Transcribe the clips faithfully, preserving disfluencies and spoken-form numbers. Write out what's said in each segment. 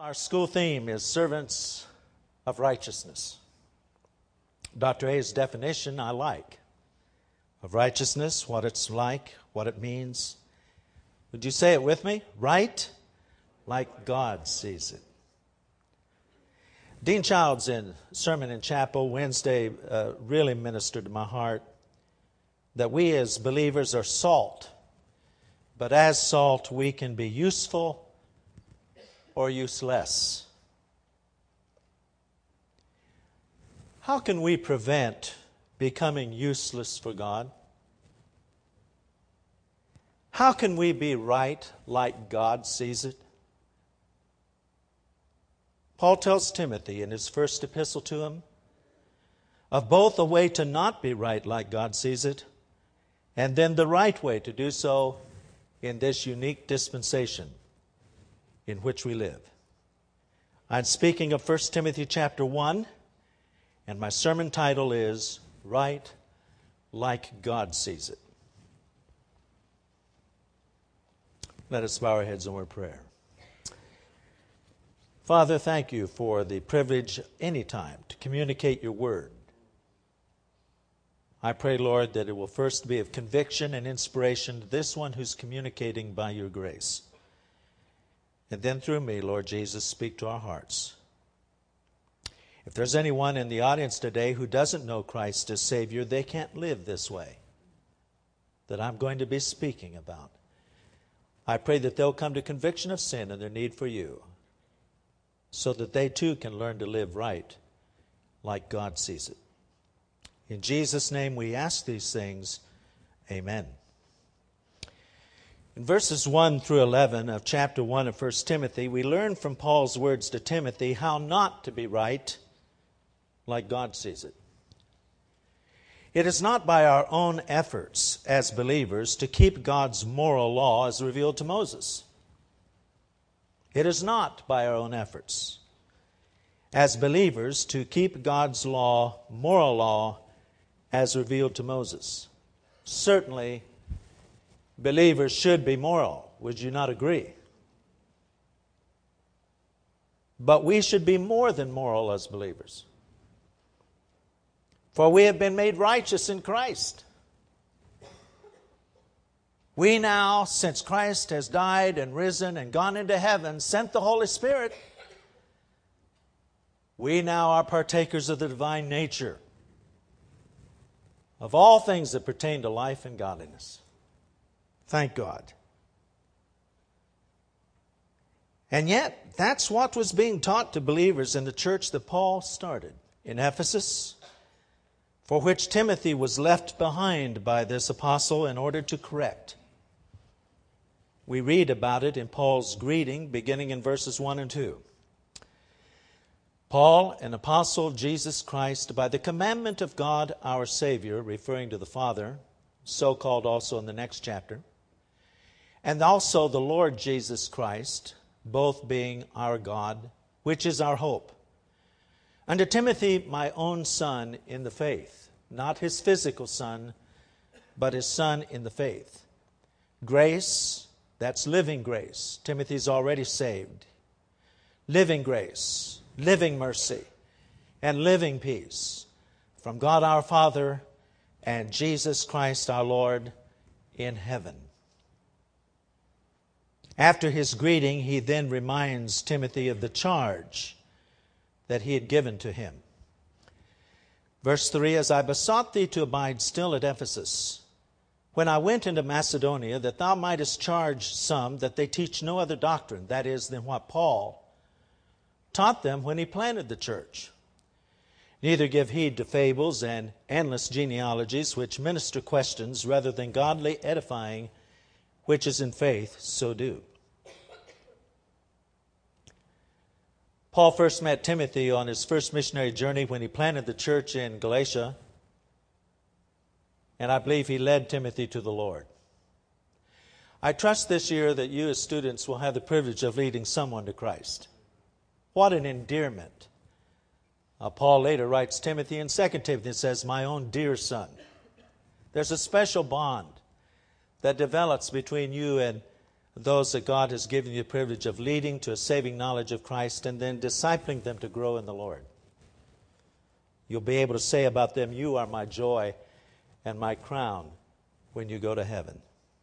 Our school theme is Servants of Righteousness. Doctor A's definition I like of righteousness, what it's like, what it means. Would you say it with me? Right like God sees it. Dean Childs in Sermon in Chapel Wednesday uh, really ministered to my heart that we as believers are salt, but as salt we can be useful or useless. How can we prevent becoming useless for God? How can we be right like God sees it? Paul tells Timothy in his first epistle to him of both a way to not be right like God sees it, and then the right way to do so in this unique dispensation in which we live. I'm speaking of First Timothy chapter one, and my sermon title is Right Like God Sees It. Let us bow our heads in word of prayer. Father, thank you for the privilege anytime to communicate your word. I pray, Lord, that it will first be of conviction and inspiration to this one who's communicating by your grace. And then through me, Lord Jesus, speak to our hearts. If there's anyone in the audience today who doesn't know Christ as Savior, they can't live this way that I'm going to be speaking about. I pray that they'll come to conviction of sin and their need for you, so that they too can learn to live right like God sees it. In Jesus' name we ask these things. Amen. In verses one through eleven of chapter one of First Timothy, we learn from Paul's words to Timothy how not to be right like God sees it. It is not by our own efforts as believers to keep God's moral law as revealed to Moses. It is not by our own efforts as believers to keep God's law, moral law, as revealed to Moses. Certainly, believers should be moral. Would you not agree? But we should be more than moral as believers. For we have been made righteous in Christ. We now, since Christ has died and risen and gone into heaven, sent the Holy Spirit, we now are partakers of the divine nature, of all things that pertain to life and godliness. Thank God. And yet, that's what was being taught to believers in the church that Paul started in Ephesus, for which Timothy was left behind by this apostle in order to correct. We read about it in Paul's greeting, beginning in verses one and two. Paul, an apostle of Jesus Christ, by the commandment of God our Savior, referring to the Father, so called also in the next chapter, and also the Lord Jesus Christ, both being our God, which is our hope. Unto Timothy, my own son in the faith, not his physical son, but his son in the faith. Grace, that's living grace. Timothy's already saved. Living grace, living mercy, and living peace from God our Father and Jesus Christ our Lord in heaven. After his greeting, he then reminds Timothy of the charge that he had given to him. Verse three, as I besought thee to abide still at Ephesus, when I went into Macedonia, that thou mightest charge some that they teach no other doctrine, that is, than what Paul taught them when he planted the church. Neither give heed to fables and endless genealogies, which minister questions rather than godly edifying, which is in faith, so do. Paul first met Timothy on his first missionary journey when he planted the church in Galatia, and I believe he led Timothy to the Lord. I trust this year that you as students will have the privilege of leading someone to Christ. What an endearment. Uh, Paul later writes Timothy in Second Timothy and says, my own dear son. There's a special bond that develops between you and those that God has given you the privilege of leading to a saving knowledge of Christ and then discipling them to grow in the Lord. You'll be able to say about them, you are my joy and my crown when you go to heaven.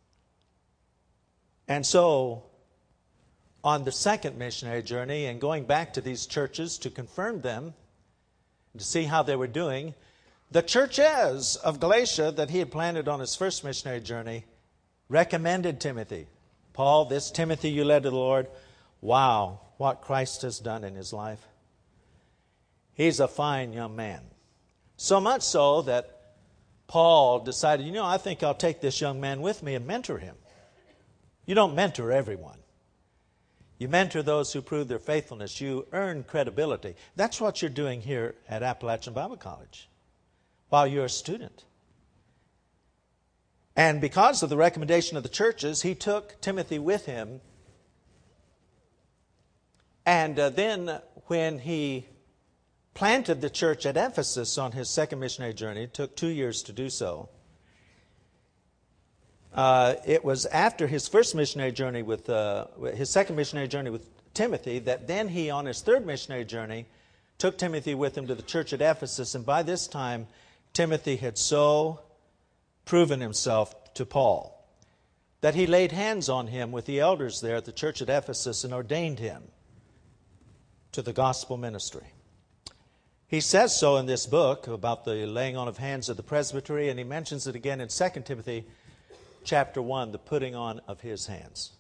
And so, on the second missionary journey and going back to these churches to confirm them, to see how they were doing, the churches of Galatia that he had planted on his first missionary journey recommended Timothy. Paul, this Timothy you led to the Lord, wow, what Christ has done in his life. He's a fine young man. So much so that Paul decided, you know, I think I'll take this young man with me and mentor him. You don't mentor everyone. You mentor those who prove their faithfulness. You earn credibility. That's what you're doing here at Appalachian Bible College while you're a student. And because of the recommendation of the churches, he took Timothy with him. And uh, then when he planted the church at Ephesus on his second missionary journey, it took two years to do so. Uh, it was after his first missionary journey with, uh, his second missionary journey with Timothy, that then he, on his third missionary journey, took Timothy with him to the church at Ephesus. And by this time, Timothy had so proven himself to Paul that he laid hands on him with the elders there at the church at Ephesus and ordained him to the gospel ministry. He says so in this book about the laying on of hands of the presbytery, and he mentions it again in Second Timothy chapter one, the putting on of his hands.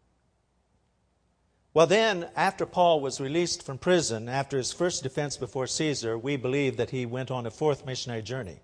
Well then, after Paul was released from prison, after his first defense before Caesar, we believe that he went on a fourth missionary journey.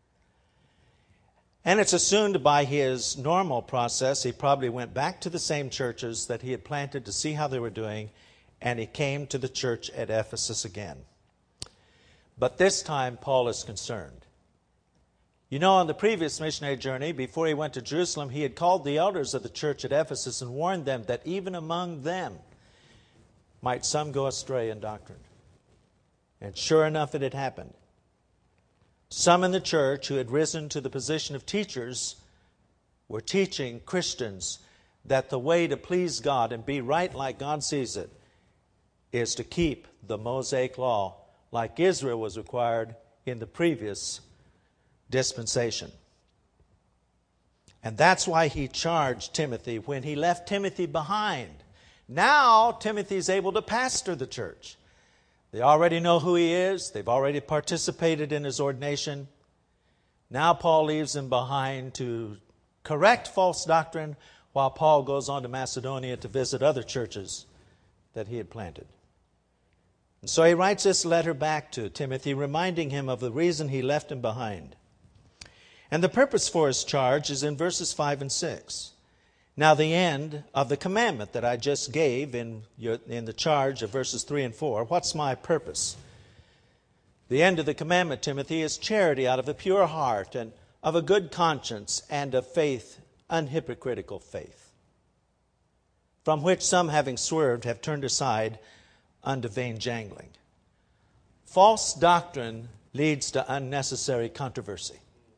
And it's assumed by his normal process, he probably went back to the same churches that he had planted to see how they were doing, and he came to the church at Ephesus again. But this time, Paul is concerned. You know, on the previous missionary journey, before he went to Jerusalem, he had called the elders of the church at Ephesus and warned them that even among them might some go astray in doctrine. And sure enough, it had happened. Some in the church who had risen to the position of teachers were teaching Christians that the way to please God and be right like God sees it is to keep the Mosaic law like Israel was required in the previous dispensation. And that's why he charged Timothy when he left Timothy behind. Now Timothy's able to pastor the church. They already know who he is. They've already participated in his ordination. Now Paul leaves him behind to correct false doctrine while Paul goes on to Macedonia to visit other churches that he had planted. And so he writes this letter back to Timothy, reminding him of the reason he left him behind. And the purpose for his charge is in verses five and six. Now the end of the commandment that I just gave in, your, in the charge of verses three and four, what's my purpose? The end of the commandment, Timothy, is charity out of a pure heart and of a good conscience and of faith, unhypocritical faith, from which some, having swerved, have turned aside unto vain jangling. False doctrine leads to unnecessary controversy.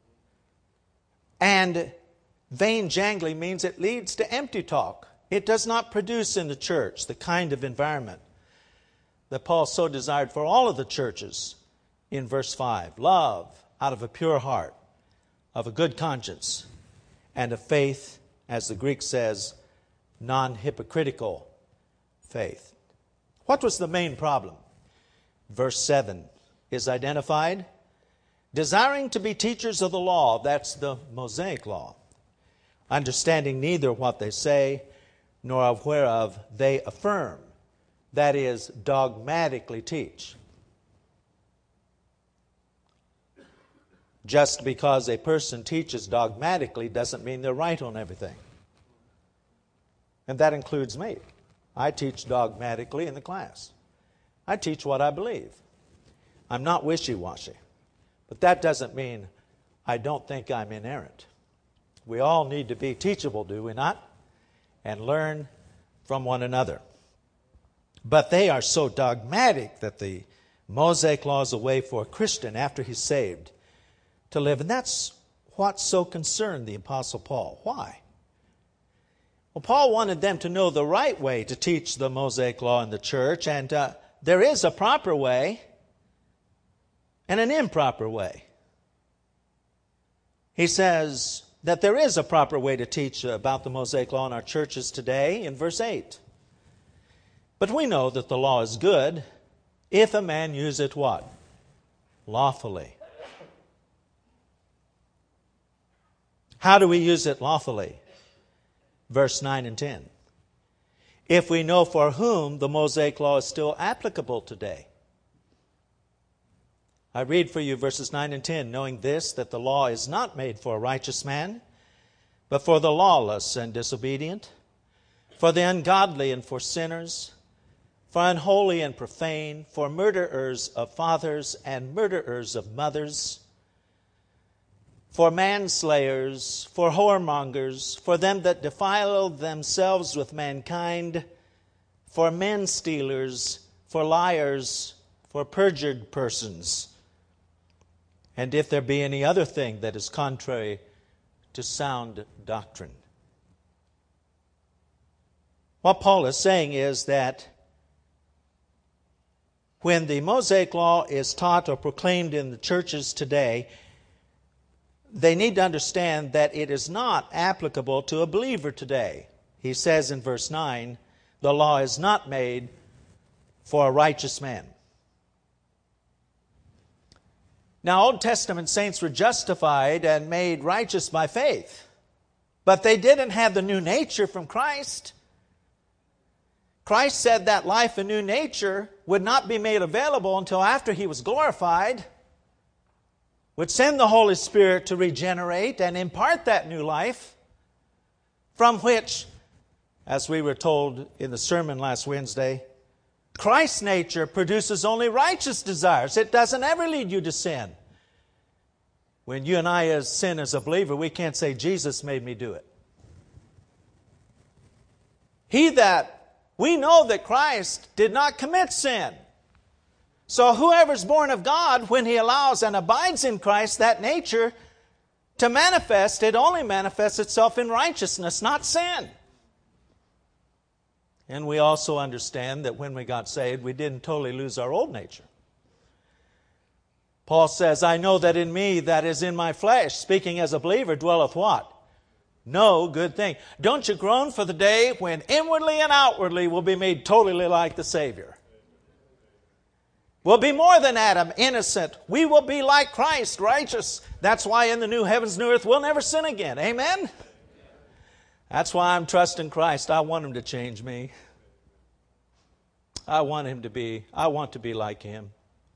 And vain jangling means it leads to empty talk. It does not produce in the church the kind of environment that Paul so desired for all of the churches in verse five. Love out of a pure heart, of a good conscience, and of faith, as the Greek says, non-hypocritical faith. What was the main problem? Verse seven is identified. Desiring to be teachers of the law, that's the Mosaic law, understanding neither what they say, nor of whereof they affirm, that is, dogmatically teach. Just because a person teaches dogmatically doesn't mean they're right on everything. And that includes me. I teach dogmatically in the class. I teach what I believe. I'm not wishy-washy. But that doesn't mean I don't think I'm inerrant. We all need to be teachable, do we not? And learn from one another. But they are so dogmatic that the Mosaic law is a way for a Christian after he's saved to live. And that's what so concerned the Apostle Paul. Why? Well, Paul wanted them to know the right way to teach the Mosaic Law in the church, and uh, there is a proper way and an improper way. He says that there is a proper way to teach about the Mosaic Law in our churches today in verse eight. But we know that the law is good if a man use it what? Lawfully. How do we use it lawfully? Verse nine and ten. If we know for whom the Mosaic Law is still applicable today. I read for you verses nine and ten, knowing this, that the law is not made for a righteous man, but for the lawless and disobedient, for the ungodly and for sinners, for unholy and profane, for murderers of fathers and murderers of mothers, for manslayers, for whoremongers, for them that defile themselves with mankind, for men stealers, for liars, for perjured persons, and if there be any other thing that is contrary to sound doctrine. What Paul is saying is that when the Mosaic Law is taught or proclaimed in the churches today, they need to understand that it is not applicable to a believer today. He says in verse nine, the law is not made for a righteous man. Now, Old Testament saints were justified and made righteous by faith, but they didn't have the new nature from Christ. Christ said that life and new nature would not be made available until after He was glorified, would send the Holy Spirit to regenerate and impart that new life, from which, as we were told in the sermon last Wednesday, Christ's nature produces only righteous desires. It doesn't ever lead you to sin. When you and I as sin as a believer, we can't say, Jesus made me do it. He that, we know that Christ did not commit sin. So whoever's born of God, when he allows and abides in Christ, that nature to manifest, it only manifests itself in righteousness, not sin. And we also understand that when we got saved, we didn't totally lose our old nature. Paul says, I know that in me, that is in my flesh, speaking as a believer, dwelleth what? No good thing. Don't you groan for the day when inwardly and outwardly will be made totally like the Savior. We'll be more than Adam, innocent. We will be like Christ, righteous. That's why in the new heavens, new earth, we'll never sin again. Amen? That's why I'm trusting Christ. I want Him to change me. I want Him to be, I want to be like Him.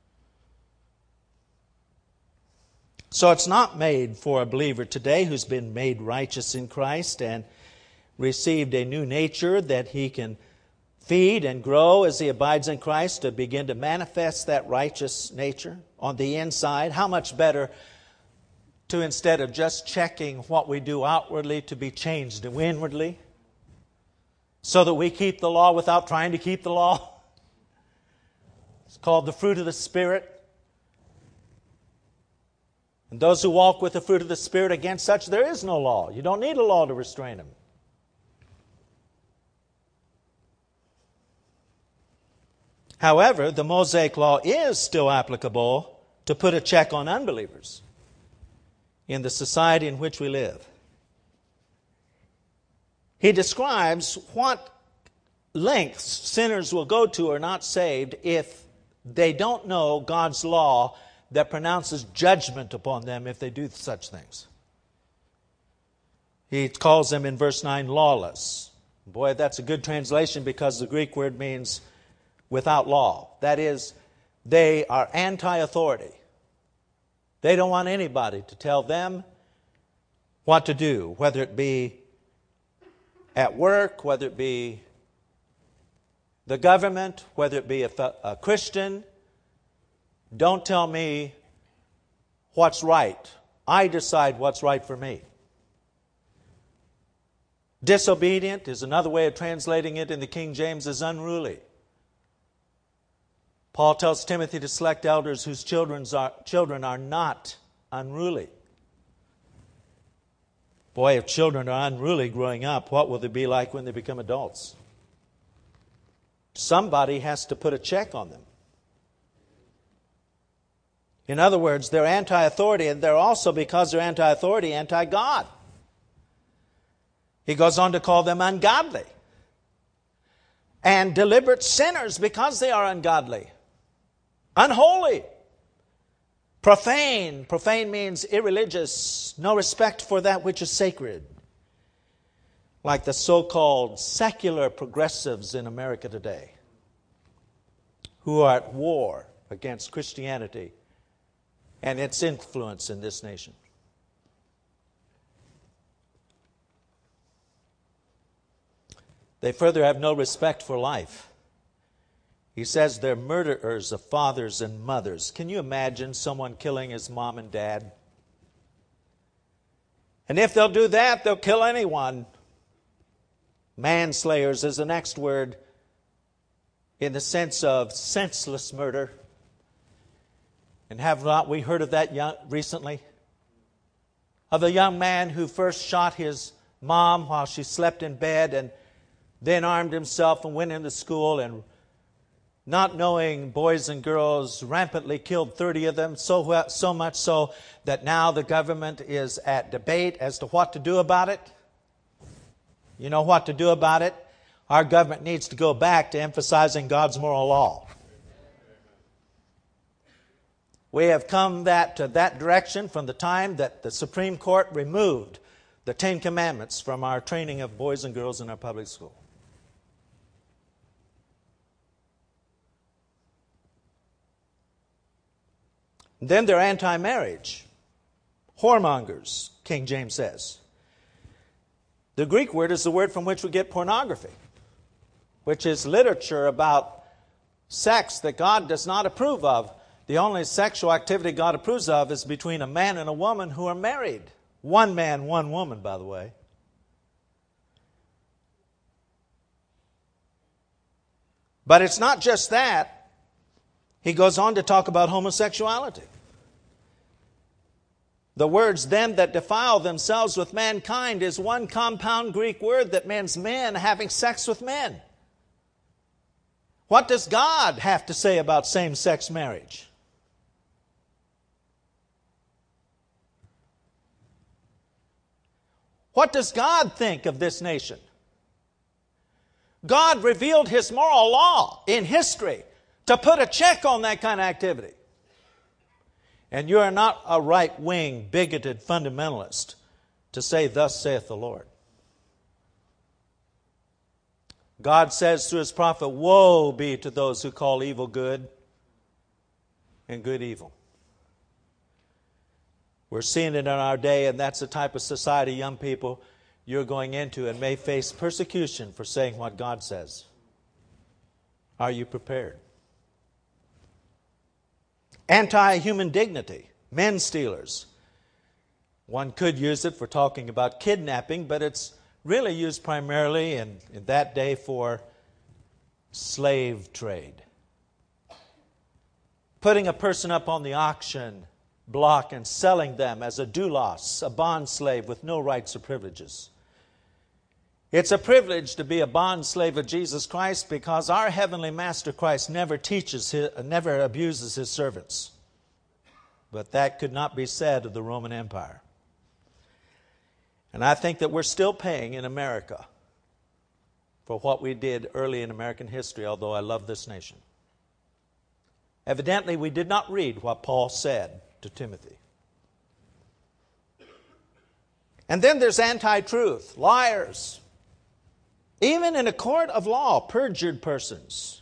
So it's not made for a believer today who's been made righteous in Christ and received a new nature that he can feed and grow as he abides in Christ to begin to manifest that righteous nature on the inside. How much better to, instead of just checking what we do outwardly, to be changed inwardly so that we keep the law without trying to keep the law. It's called the fruit of the Spirit. And those who walk with the fruit of the Spirit, against such there is no law. You don't need a law to restrain them. However, the Mosaic Law is still applicable to put a check on unbelievers in the society in which we live. He describes what lengths sinners will go to or not saved if they don't know God's law that pronounces judgment upon them if they do such things. He calls them in verse nine lawless. Boy, that's a good translation because the Greek word means without law. That is, they are anti-authority. They don't want anybody to tell them what to do, whether it be at work, whether it be the government, whether it be a, a Christian. Don't tell me what's right. I decide what's right for me. Disobedient is another way of translating it in the King James as unruly. Paul tells Timothy to select elders whose children are, children are not unruly. Boy, if children are unruly growing up, what will they be like when they become adults? Somebody has to put a check on them. In other words, they're anti-authority, and they're also, because they're anti-authority, anti-God. He goes on to call them ungodly and deliberate sinners because they are ungodly, unholy, profane. Profane means irreligious, no respect for that which is sacred. Like the so-called secular progressives in America today, who are at war against Christianity and its influence in this nation. They further have no respect for life. He says they're murderers of fathers and mothers. Can you imagine someone killing his mom and dad? And if they'll do that, they'll kill anyone. Manslayers is the next word in the sense of senseless murder. And have not we heard of that young, recently? Of a young man who first shot his mom while she slept in bed and then armed himself and went into school and, not knowing boys and girls, rampantly killed thirty of them, so, so much so that now the government is at debate as to what to do about it. You know what to do about it? Our government needs to go back to emphasizing God's moral law. We have come that to that direction from the time that the Supreme Court removed the Ten Commandments from our training of boys and girls in our public school. Then they're anti-marriage. Whoremongers, King James says. The Greek word is the word from which we get pornography, which is literature about sex that God does not approve of. The only sexual activity God approves of is between a man and a woman who are married. One man, one woman, by the way. But it's not just that. He goes on to talk about homosexuality. The words, them that defile themselves with mankind, is one compound Greek word that means men having sex with men. What does God have to say about same-sex marriage? What does God think of this nation? God revealed His moral law in history to put a check on that kind of activity. And you are not a right-wing, bigoted fundamentalist to say, thus saith the Lord. God says through His prophet, woe be to those who call evil good and good evil. We're seeing it in our day, and that's the type of society, young people, you're going into and may face persecution for saying what God says. Are you prepared? Anti-human dignity, men stealers. One could use it for talking about kidnapping, but it's really used primarily in, in that day for slave trade. Putting a person up on the auction block and selling them as a doulos, a bond slave with no rights or privileges. It's a privilege to be a bond slave of Jesus Christ because our heavenly Master Christ never teaches, his, never abuses His servants. But that could not be said of the Roman Empire. And I think that we're still paying in America for what we did early in American history, although I love this nation. Evidently, we did not read what Paul said to Timothy. And then there's anti-truth, liars. Even in a court of law, perjured persons.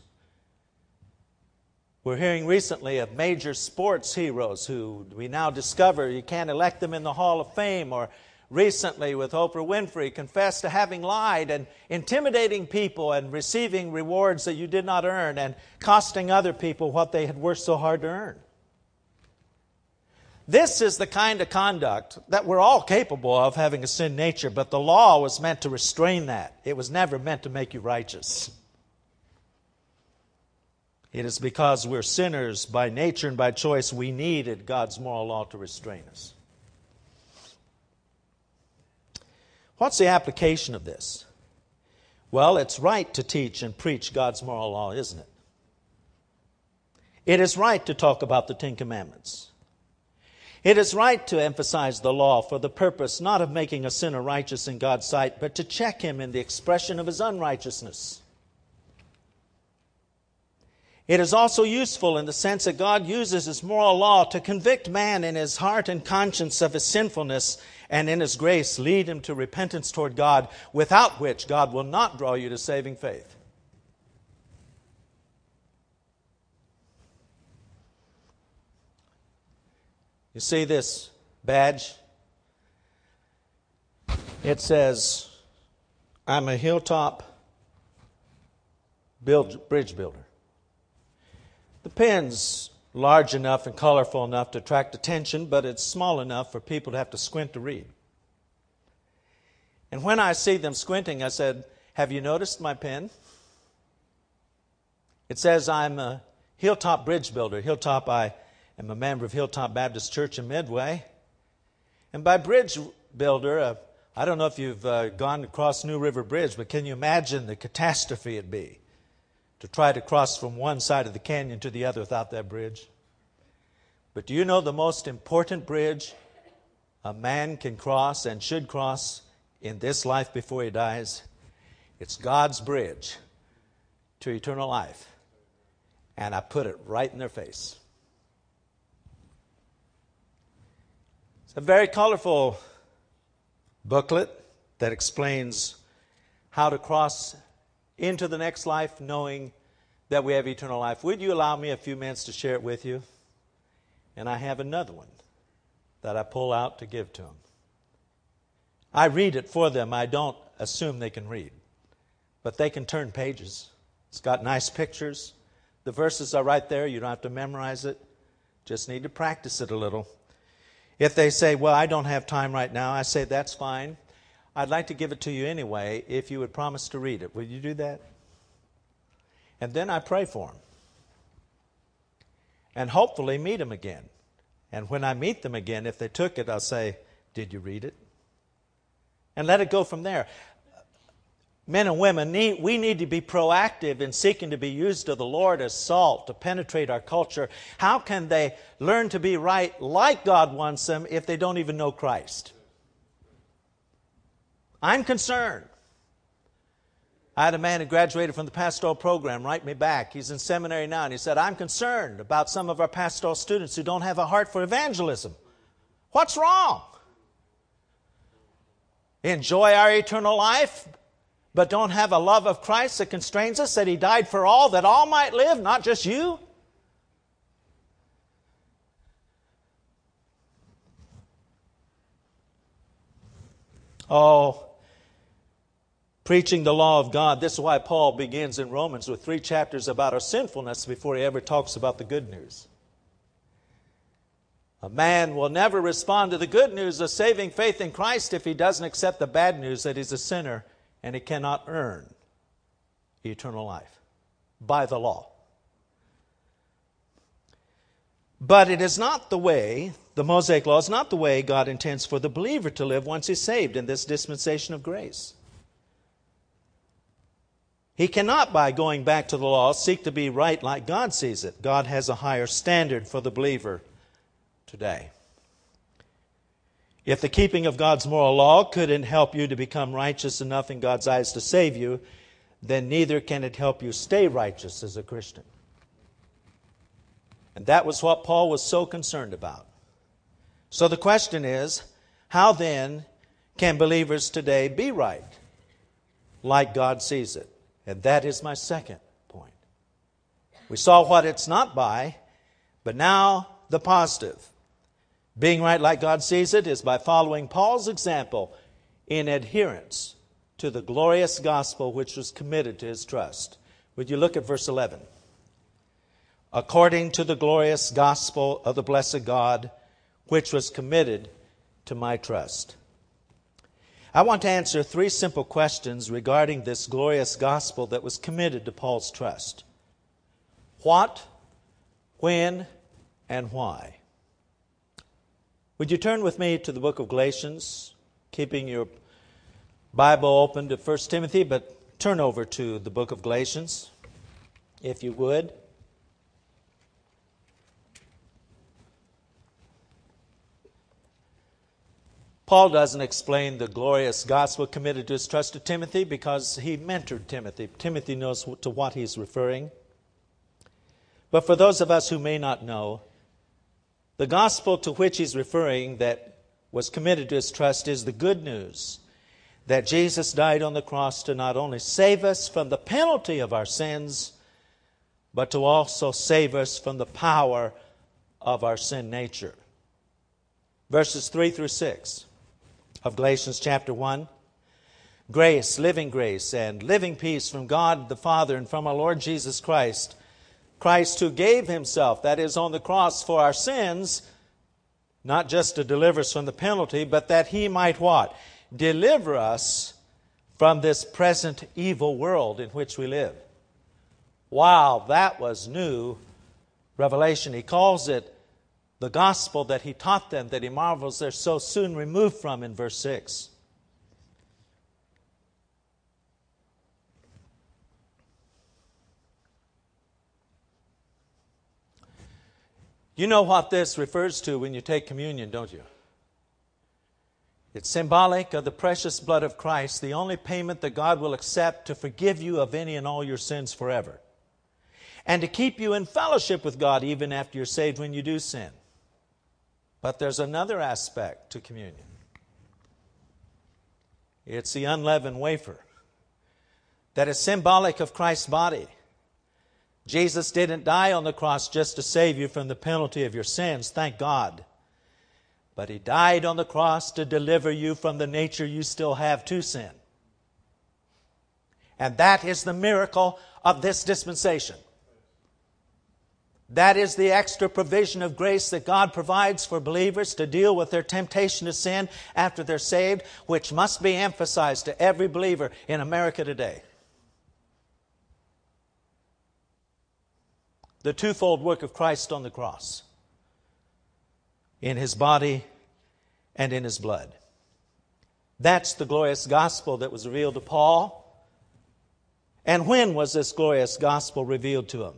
We're hearing recently of major sports heroes who we now discover you can't elect them in the Hall of Fame, or recently with Oprah Winfrey confessed to having lied and intimidating people and receiving rewards that you did not earn and costing other people what they had worked so hard to earn. This is the kind of conduct that we're all capable of, having a sin nature, but the law was meant to restrain that. It was never meant to make you righteous. It is because we're sinners by nature and by choice we needed God's moral law to restrain us. What's the application of this? Well, it's right to teach and preach God's moral law, isn't it? It is right to talk about the Ten Commandments. It is right to emphasize the law for the purpose not of making a sinner righteous in God's sight, but to check him in the expression of his unrighteousness. It is also useful in the sense that God uses his moral law to convict man in his heart and conscience of his sinfulness, and in his grace lead him to repentance toward God, without which God will not draw you to saving faith. You see this badge? It says, I'm a hilltop build, bridge builder. The pen's large enough and colorful enough to attract attention, but it's small enough for people to have to squint to read. And when I see them squinting, I said, have you noticed my pen? It says I'm a hilltop bridge builder. Hilltop, I am a member of Hilltop Baptist Church in Midway. And by bridge builder, uh, I don't know if you've uh, gone across New River Bridge, but can you imagine the catastrophe it'd be to try to cross from one side of the canyon to the other without that bridge? But do you know the most important bridge a man can cross and should cross in this life before he dies? It's God's bridge to eternal life. And I put it right in their face. It's a very colorful booklet that explains how to cross into the next life knowing that we have eternal life. Would you allow me a few minutes to share it with you? And I have another one that I pull out to give to them. I read it for them. I don't assume they can read. But they can turn pages. It's got nice pictures. The verses are right there. You don't have to memorize it. Just need to practice it a little. If they say, well, I don't have time right now, I say, that's fine. I'd like to give it to you anyway if you would promise to read it. Will you do that? And then I pray for them. And hopefully meet them again. And when I meet them again, if they took it, I'll say, did you read it? And let it go from there. Men and women, need, we need to be proactive in seeking to be used of the Lord as salt to penetrate our culture. How can they learn to be right like God wants them if they don't even know Christ? I'm concerned. I had a man who graduated from the pastoral program write me back. He's in seminary now, and he said, I'm concerned about some of our pastoral students who don't have a heart for evangelism. What's wrong? Enjoy our eternal life, but don't have a love of Christ that constrains us, that He died for all, that all might live, not just you? Oh, preaching the law of God. This is why Paul begins in Romans with three chapters about our sinfulness before he ever talks about the good news. A man will never respond to the good news of saving faith in Christ if he doesn't accept the bad news that he's a sinner and he cannot earn eternal life by the law. But it is not the way, the Mosaic law is not the way God intends for the believer to live once he's saved in this dispensation of grace. He cannot, by going back to the law, seek to be right like God sees it. God has a higher standard for the believer today. If the keeping of God's moral law couldn't help you to become righteous enough in God's eyes to save you, then neither can it help you stay righteous as a Christian. And that was what Paul was so concerned about. So the question is, how then can believers today be right like God sees it? And that is my second point. We saw what it's not by, but now the positive. Being right like God sees it is by following Paul's example in adherence to the glorious gospel which was committed to his trust. Would you look at verse eleven? According to the glorious gospel of the blessed God, which was committed to my trust. I want to answer three simple questions regarding this glorious gospel that was committed to Paul's trust. What, when, and why? Would you turn with me to the book of Galatians, keeping your Bible open to First Timothy, but turn over to the book of Galatians, if you would. Paul doesn't explain the glorious gospel committed to his trust to Timothy because he mentored Timothy. Timothy knows to what he's referring. But for those of us who may not know, the gospel to which he's referring that was committed to his trust is the good news that Jesus died on the cross to not only save us from the penalty of our sins, but to also save us from the power of our sin nature. Verses three through six of Galatians chapter one. Grace, living grace, and living peace from God the Father and from our Lord Jesus Christ. Christ who gave himself, that is, on the cross for our sins, not just to deliver us from the penalty, but that he might what? Deliver us from this present evil world in which we live. Wow, that was new revelation. He calls it the gospel that he taught them, that he marvels they're so soon removed from in verse six. You know what this refers to when you take communion, don't you? It's symbolic of the precious blood of Christ, the only payment that God will accept to forgive you of any and all your sins forever, and to keep you in fellowship with God even after you're saved when you do sin. But there's another aspect to communion. It's the unleavened wafer that is symbolic of Christ's body. Jesus didn't die on the cross just to save you from the penalty of your sins, thank God. But he died on the cross to deliver you from the nature you still have to sin. And that is the miracle of this dispensation. That is the extra provision of grace that God provides for believers to deal with their temptation to sin after they're saved, which must be emphasized to every believer in America today. The twofold work of Christ on the cross, in his body and in his blood. That's the glorious gospel that was revealed to Paul. And when was this glorious gospel revealed to him?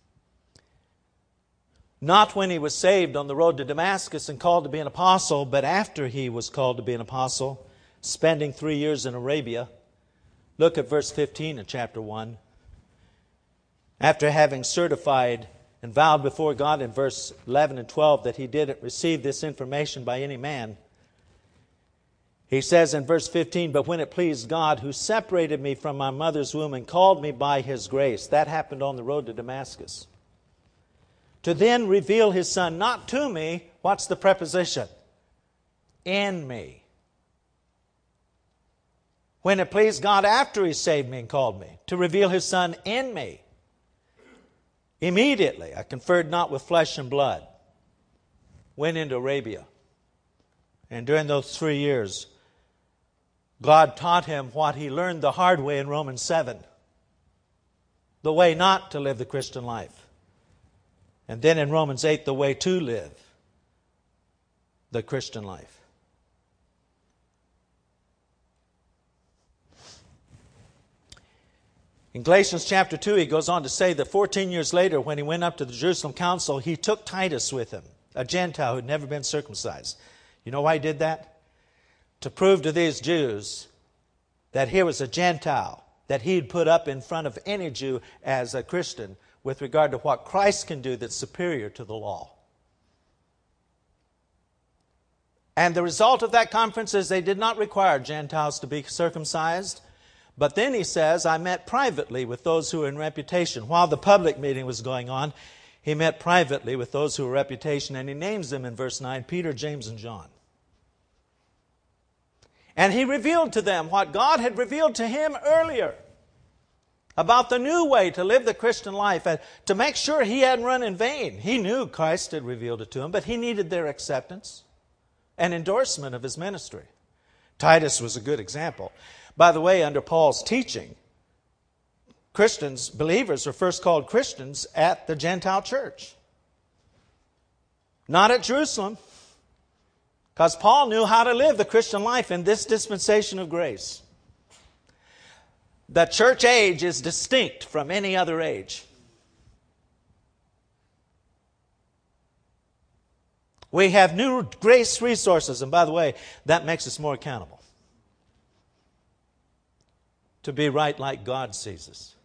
Not when he was saved on the road to Damascus and called to be an apostle, but after he was called to be an apostle, spending three years in Arabia. Look at verse fifteen in chapter one. After having certified and vowed before God in verse eleven and twelve that he didn't receive this information by any man, he says in verse fifteen, "But when it pleased God, who separated me from my mother's womb and called me by his grace," that happened on the road to Damascus, "to then reveal his Son, not to me," what's the preposition? In me. When it pleased God after he saved me and called me, to reveal his Son in me. Immediately, I conferred not with flesh and blood. Went into Arabia. And during those three years, God taught him what he learned the hard way in Romans seven. The way not to live the Christian life. And then in Romans eight, the way to live the Christian life. In Galatians chapter two, he goes on to say that fourteen years later, when he went up to the Jerusalem council, he took Titus with him, a Gentile who had never been circumcised. You know why he did that? To prove to these Jews that here was a Gentile that he'd put up in front of any Jew as a Christian with regard to what Christ can do that's superior to the law. And the result of that conference is they did not require Gentiles to be circumcised. But then he says, I met privately with those who were in reputation. While the public meeting was going on, he met privately with those who were in reputation, and he names them in verse nine, Peter, James, and John. And he revealed to them what God had revealed to him earlier about the new way to live the Christian life, and to make sure he hadn't run in vain. He knew Christ had revealed it to him, but he needed their acceptance and endorsement of his ministry. Titus was a good example. By the way, under Paul's teaching, Christians, believers, were first called Christians at the Gentile church. Not at Jerusalem. Because Paul knew how to live the Christian life in this dispensation of grace. The church age is distinct from any other age. We have new grace resources, and by the way, that makes us more accountable to be right like God sees us.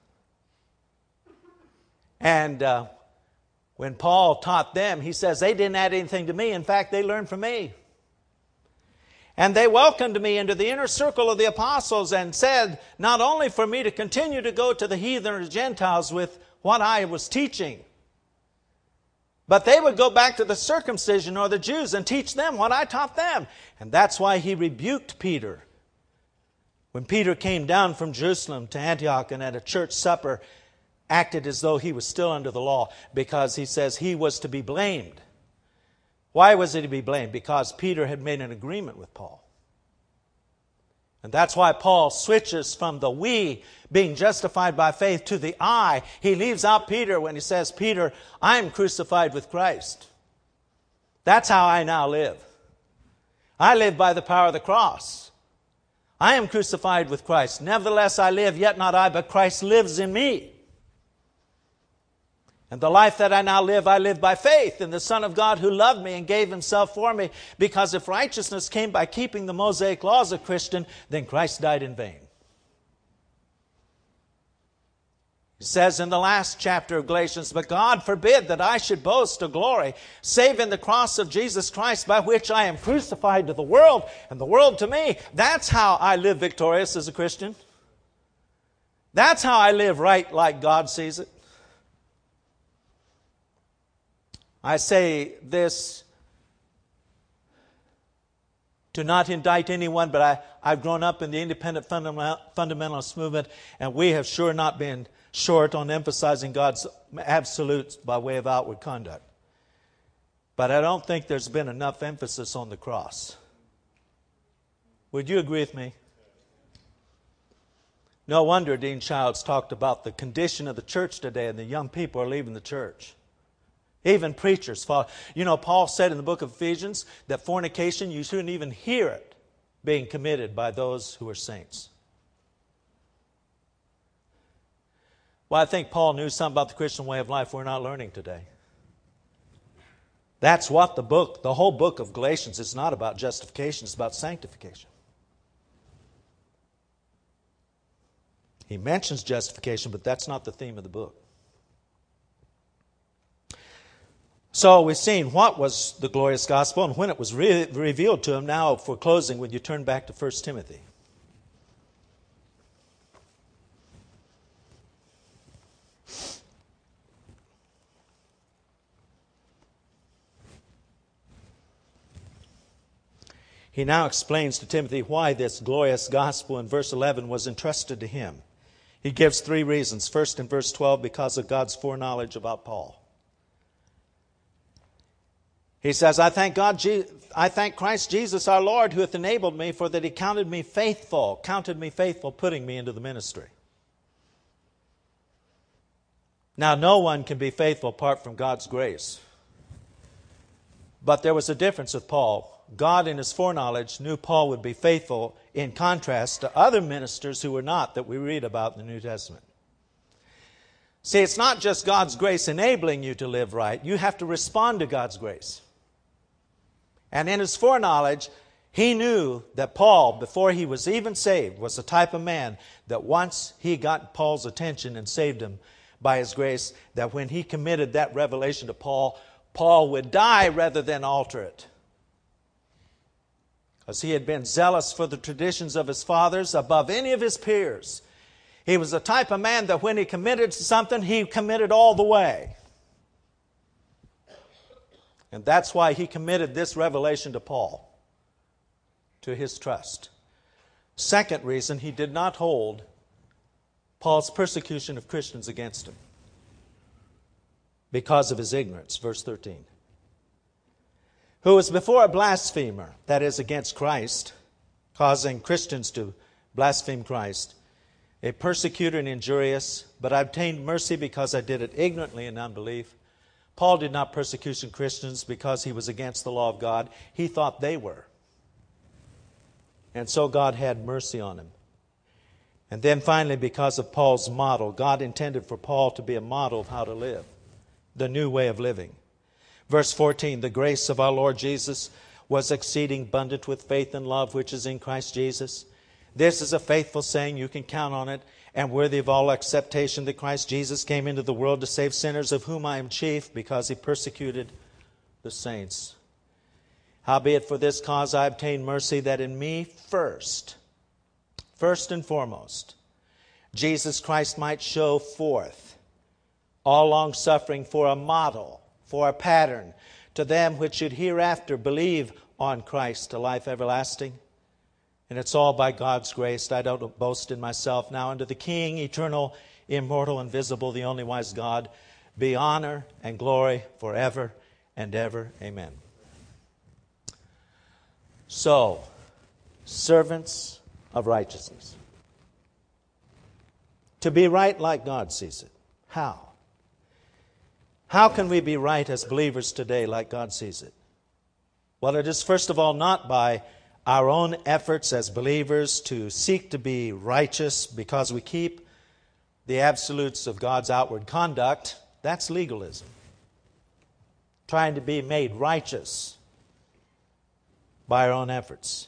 And uh, when Paul taught them, he says they didn't add anything to me. In fact, they learned from me. And they welcomed me into the inner circle of the apostles and said, not only for me to continue to go to the heathen or Gentiles with what I was teaching, but they would go back to the circumcision or the Jews and teach them what I taught them. And that's why he rebuked Peter. When Peter came down from Jerusalem to Antioch and at a church supper acted as though he was still under the law, because he says he was to be blamed. Why was he to be blamed? Because Peter had made an agreement with Paul. And that's why Paul switches from the we being justified by faith to the I. He leaves out Peter when he says, Peter, I am crucified with Christ. That's how I now live. I live by the power of the cross. I am crucified with Christ. Nevertheless I live, yet not I, but Christ lives in me. And the life that I now live, I live by faith in the Son of God who loved me and gave himself for me. Because if righteousness came by keeping the Mosaic law as a Christian, then Christ died in vain. It says in the last chapter of Galatians, but God forbid that I should boast or glory, save in the cross of Jesus Christ, by which I am crucified to the world, and the world to me. That's how I live victorious as a Christian. That's how I live right like God sees it. I say this to not indict anyone, but I, I've grown up in the independent fundamentalist movement, and we have sure not been short on emphasizing God's absolutes by way of outward conduct. But I don't think there's been enough emphasis on the cross. Would you agree with me? No wonder Dean Childs talked about the condition of the church today, and the young people are leaving the church. Even preachers follow. You know, Paul said in the book of Ephesians that fornication, you shouldn't even hear it being committed by those who are saints. Well, I think Paul knew something about the Christian way of life we're not learning today. That's what the book, the whole book of Galatians is not about justification, it's about sanctification. He mentions justification, but that's not the theme of the book. So we've seen what was the glorious gospel and when it was re- revealed to him. Now, for closing, would you turn back to First Timothy? He now explains to Timothy why this glorious gospel in verse eleven was entrusted to him. He gives three reasons. First, in verse twelve, because of God's foreknowledge about Paul. He says, I thank God, I thank Christ Jesus our Lord, who hath enabled me, for that he counted me faithful, counted me faithful, putting me into the ministry. Now, no one can be faithful apart from God's grace. But there was a difference with Paul. God, in his foreknowledge, knew Paul would be faithful in contrast to other ministers who were not, that we read about in the New Testament. See, it's not just God's grace enabling you to live right. You have to respond to God's grace. And in his foreknowledge, he knew that Paul, before he was even saved, was the type of man that once he got Paul's attention and saved him by his grace, that when he committed that revelation to Paul, Paul would die rather than alter it. Because he had been zealous for the traditions of his fathers above any of his peers. He was the type of man that when he committed to something, he committed all the way. And that's why he committed this revelation to Paul, to his trust. Second reason, he did not hold Paul's persecution of Christians against him because of his ignorance. Verse thirteen. Who was before a blasphemer, that is, against Christ, causing Christians to blaspheme Christ, a persecutor and injurious, but I obtained mercy because I did it ignorantly in unbelief. Paul did not persecute Christians because he was against the law of God. He thought they were. And so God had mercy on him. And then finally, because of Paul's model, God intended for Paul to be a model of how to live, the new way of living. Verse fourteen, the grace of our Lord Jesus was exceeding abundant with faith and love which is in Christ Jesus. This is a faithful saying, you can count on it, and worthy of all acceptation, that Christ Jesus came into the world to save sinners, of whom I am chief, because he persecuted the saints. Howbeit for this cause I obtained mercy, that in me first, first and foremost, Jesus Christ might show forth all long-suffering for a model, for a pattern, to them which should hereafter believe on Christ to life everlasting. And it's all by God's grace. I don't boast in myself. Now unto the King, eternal, immortal, invisible, the only wise God, be honor and glory forever and ever. Amen. So, servants of righteousness. To be right like God sees it. How? How can we be right as believers today like God sees it? Well, it is first of all not by our own efforts as believers to seek to be righteous because we keep the absolutes of God's outward conduct. That's legalism. Trying to be made righteous by our own efforts.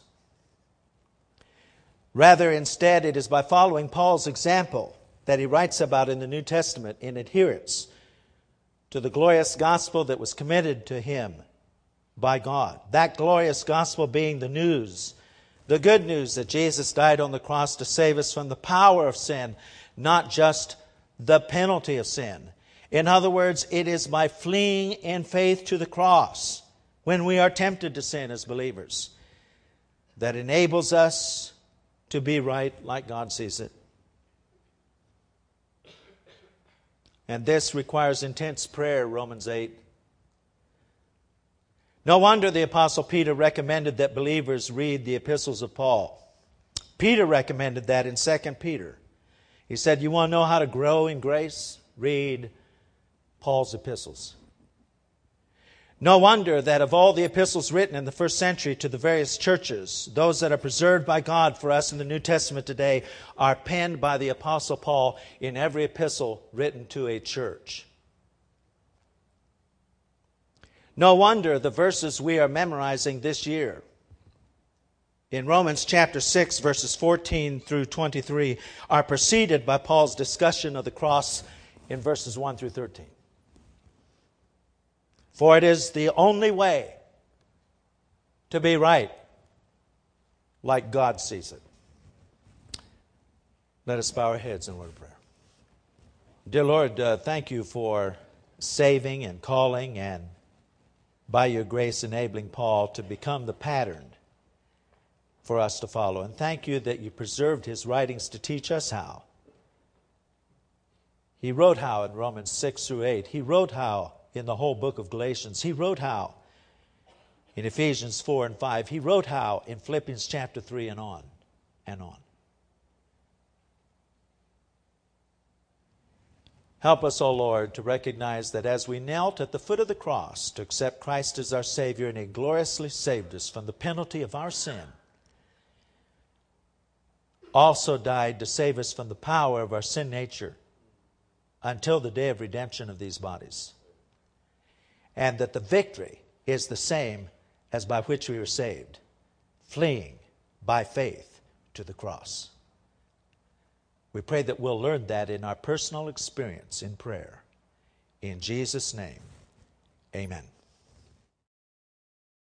Rather, instead, it is by following Paul's example that he writes about in the New Testament in adherence to the glorious gospel that was committed to him by God. That glorious gospel being the news, the good news that Jesus died on the cross to save us from the power of sin, not just the penalty of sin. In other words, it is by fleeing in faith to the cross when we are tempted to sin as believers that enables us to be right like God sees it. And this requires intense prayer, Romans eight. No wonder the Apostle Peter recommended that believers read the epistles of Paul. Peter recommended that in Second Peter. He said, you want to know how to grow in grace? Read Paul's epistles. No wonder that of all the epistles written in the first century to the various churches, those that are preserved by God for us in the New Testament today are penned by the Apostle Paul in every epistle written to a church. No wonder the verses we are memorizing this year in Romans chapter six, verses fourteen through twenty-three, are preceded by Paul's discussion of the cross in verses one through thirteen. For it is the only way to be right like God sees it. Let us bow our heads in a word of prayer. Dear Lord, uh, thank you for saving and calling and by your grace enabling Paul to become the pattern for us to follow. And thank you that you preserved his writings to teach us how. He wrote how in Romans six through eight. He wrote how in the whole book of Galatians. He wrote how in Ephesians four and five. He wrote how in Philippians chapter three and on and on. Help us, O Lord, to recognize that as we knelt at the foot of the cross to accept Christ as our Savior, and He gloriously saved us from the penalty of our sin, also died to save us from the power of our sin nature until the day of redemption of these bodies. And that the victory is the same as by which we were saved, fleeing by faith to the cross. We pray that we'll learn that in our personal experience in prayer. In Jesus' name, amen.